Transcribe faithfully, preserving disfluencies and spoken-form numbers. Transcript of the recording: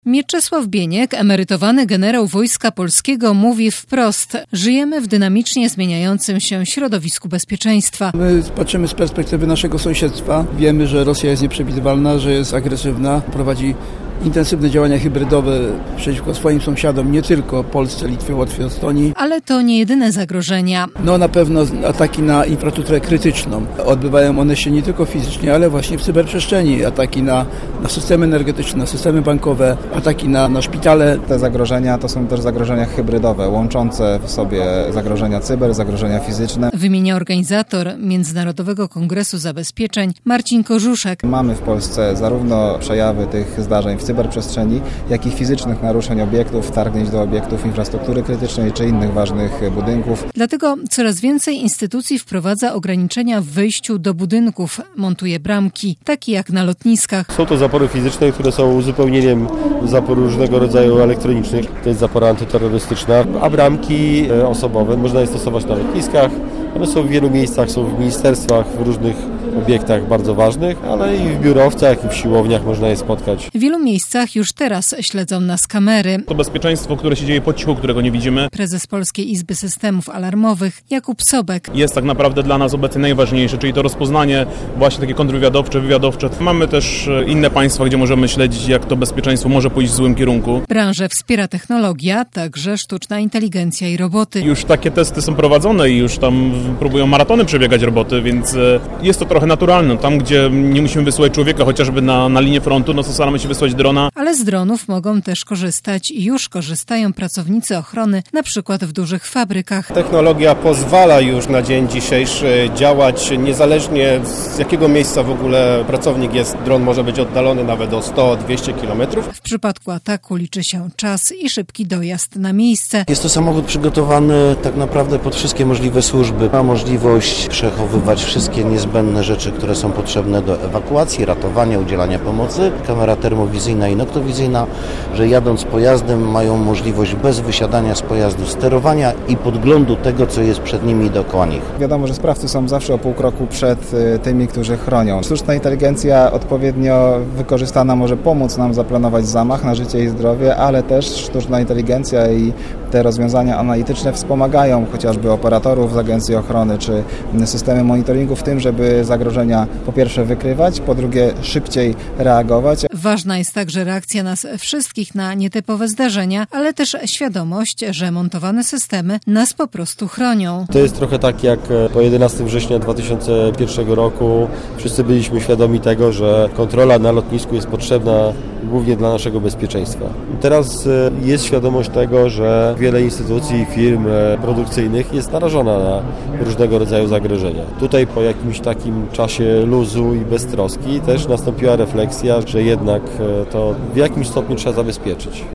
Mieczysław Bieniek, emerytowany generał Wojska Polskiego, mówi wprost: żyjemy w dynamicznie zmieniającym się środowisku bezpieczeństwa. My patrzymy z perspektywy naszego sąsiedztwa. Wiemy, że Rosja jest nieprzewidywalna, że jest agresywna, prowadzi intensywne działania hybrydowe przeciwko swoim sąsiadom, nie tylko Polsce, Litwie, Łotwie, Estonii. Ale to nie jedyne zagrożenia. No na pewno ataki na infrastrukturę krytyczną. Odbywają one się nie tylko fizycznie, ale właśnie w cyberprzestrzeni. Ataki na, na systemy energetyczne, na systemy bankowe, ataki na, na szpitale. Te zagrożenia to są też zagrożenia hybrydowe, łączące w sobie zagrożenia cyber, zagrożenia fizyczne. Wymienia organizator Międzynarodowego Kongresu Zabezpieczeń Marcin Korzuszek. Mamy w Polsce zarówno przejawy tych zdarzeń w cyberprzestrzeni, jak i fizycznych naruszeń obiektów, wtargnięć do obiektów infrastruktury krytycznej czy innych ważnych budynków. Dlatego coraz więcej instytucji wprowadza ograniczenia w wejściu do budynków, montuje bramki, takie jak na lotniskach. Są to zapory fizyczne, które są uzupełnieniem zapor różnego rodzaju elektronicznych. To jest zapora antyterrorystyczna, a bramki osobowe można je stosować na lotniskach. One są w wielu miejscach, są w ministerstwach, w różnych obiektach bardzo ważnych, ale i w biurowcach, i w siłowniach można je spotkać. W wielu miejscach już teraz śledzą nas kamery. To bezpieczeństwo, które się dzieje po cichu, którego nie widzimy. Prezes Polskiej Izby Systemów Alarmowych Jakub Sobek. Jest tak naprawdę dla nas obecnie najważniejsze, czyli to rozpoznanie właśnie takie kontrwywiadowcze, wywiadowcze. Mamy też inne państwa, gdzie możemy śledzić, jak to bezpieczeństwo może pójść w złym kierunku. Branżę wspiera technologia, także sztuczna inteligencja i roboty. Już takie testy są prowadzone i już tam próbują maratony przebiegać roboty, więc jest to trochę naturalne. Tam, gdzie nie musimy wysyłać człowieka chociażby na, na linię frontu, no to staramy się wysłać drona. Ale z dronów mogą też korzystać i już korzystają pracownicy ochrony, na przykład w dużych fabrykach. Technologia pozwala już na dzień dzisiejszy działać niezależnie z jakiego miejsca w ogóle pracownik jest. Dron może być oddalony nawet o sto do dwustu kilometrów. W przypadku ataku liczy się czas i szybki dojazd na miejsce. Jest to samochód przygotowany tak naprawdę pod wszystkie możliwe służby. Ma możliwość przechowywać wszystkie niezbędne rzeczy, które są potrzebne do ewakuacji, ratowania, udzielania pomocy. Kamera termowizyjna i noktowizyjna, że jadąc pojazdem mają możliwość bez wysiadania z pojazdu sterowania i podglądu tego, co jest przed nimi i dookoła nich. Wiadomo, że sprawcy są zawsze o pół kroku przed tymi, którzy chronią. Sztuczna inteligencja odpowiednio wykorzystana może pomóc nam zaplanować zamach na życie i zdrowie, ale też sztuczna inteligencja i te rozwiązania analityczne wspomagają chociażby operatorów z Agencji Ochrony czy systemy monitoringu w tym, żeby zagrożenia po pierwsze wykrywać, po drugie szybciej reagować. Ważna jest także reakcja nas wszystkich na nietypowe zdarzenia, ale też świadomość, że montowane systemy nas po prostu chronią. To jest trochę tak jak po jedenastego września dwa tysiące pierwszego roku. Wszyscy byliśmy świadomi tego, że kontrola na lotnisku jest potrzebna głównie dla naszego bezpieczeństwa. Teraz jest świadomość tego, że wiele instytucji, firm produkcyjnych jest narażona na różnego rodzaju zagrożenia. Tutaj po jakimś takim czasie luzu i beztroski też nastąpiła refleksja, że jednak to w jakimś stopniu trzeba zabezpieczyć.